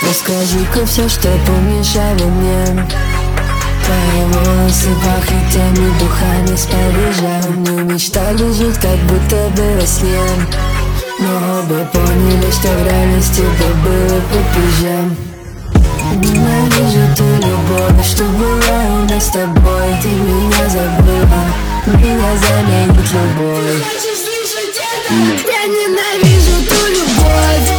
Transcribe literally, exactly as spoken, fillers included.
Расскажи-ка все, что помнишь обо мне. Твои волосы пахнут теми духами с Парижа. Мы мечтали жить, как будто бы во сне, но оба поняли, что в реальности это было попозже. Ненавижу ту любовь, что была у нас с тобой. Ты меня забыла, меня заменит любовь. Я ненавижу ту любовь.